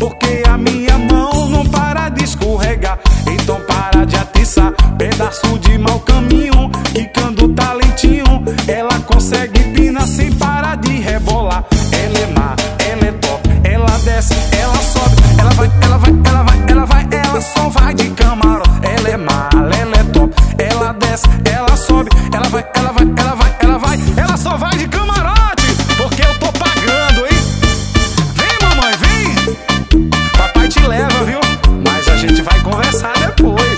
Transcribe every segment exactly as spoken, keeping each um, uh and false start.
porque a minha mão não para de escorregar. Então para de atiçar, pedaço de mau caminho, quicando talentinho, ela consegue pina sem parar de rebolar. Ela é má, ela é top, ela desce, ela sobe, ela vai, ela vai, ela vai, ela vai, ela só vai de camarote. Ela é má, ela é top, ela desce, ela sobe, ela vai, ela vai, ela vai, ela vai, ela só vai de camarote, porque eu tô pagando, hein? Vem, mamãe, vem! Papai te leva, viu? Mas a gente vai conversar depois.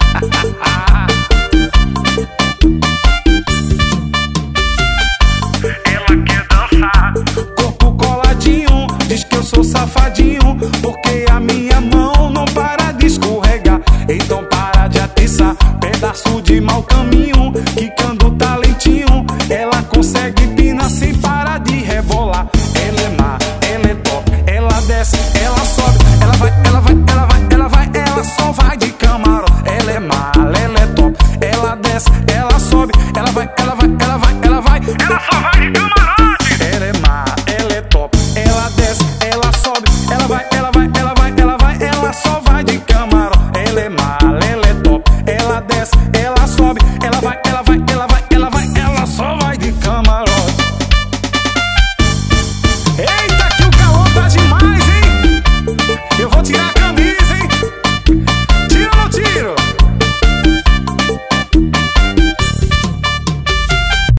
Ela quer dançar, corpo coladinho, diz que eu sou safadinho, porque a minha mão não para de escorregar. Então para de atiçar, pedaço de mau caminho, quicando talentinho, ela consegue pina sem parar de rebolar. Ela é má, ela é top, ela desce, ela sobe, ela vai, ela vai, ela